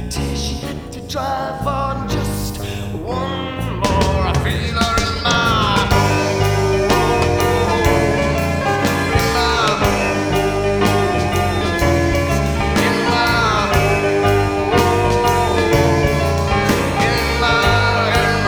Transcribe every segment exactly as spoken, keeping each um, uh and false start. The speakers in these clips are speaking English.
till she had to drive on just one more. I feel her in my in my in my in my in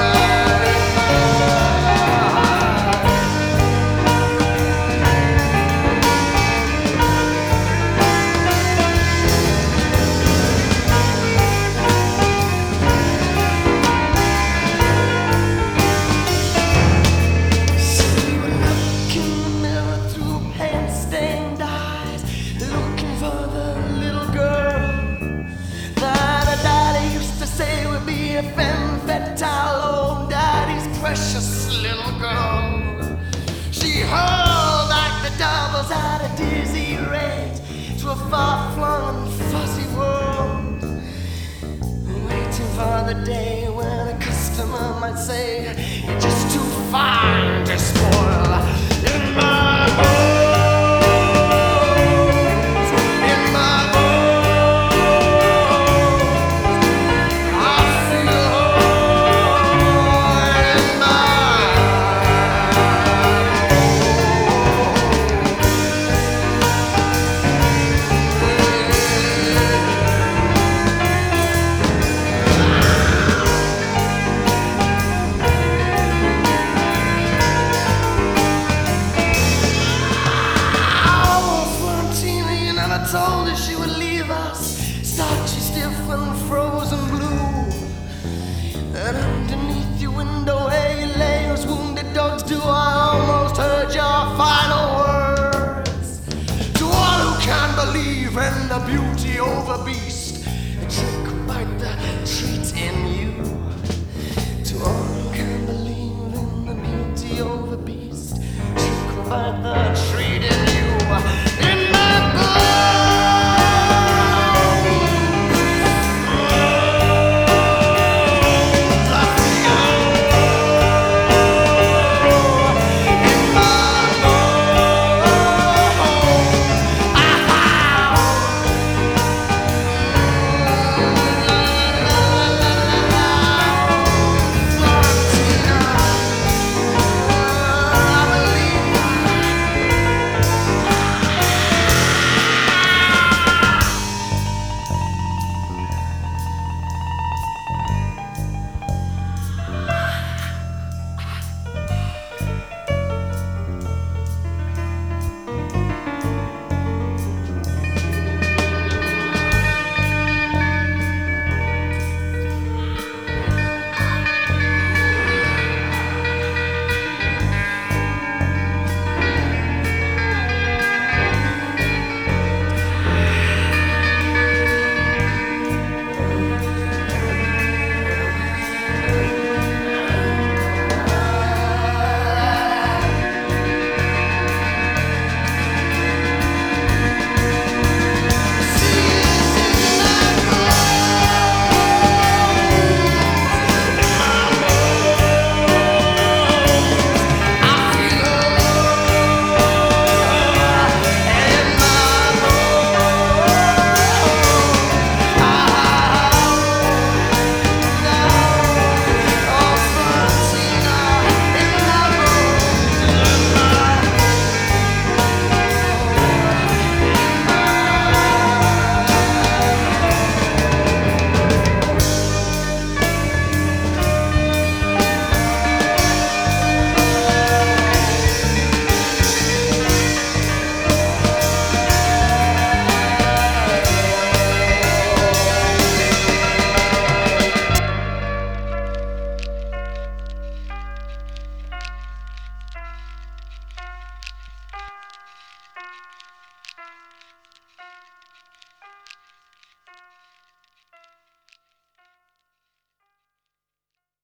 femme fatale, oh, daddy's precious little girl. She hurled like the devils at a dizzy rate to a far-flung and fuzzy world, waiting for the day when a customer might say, you're just too fine to spoil.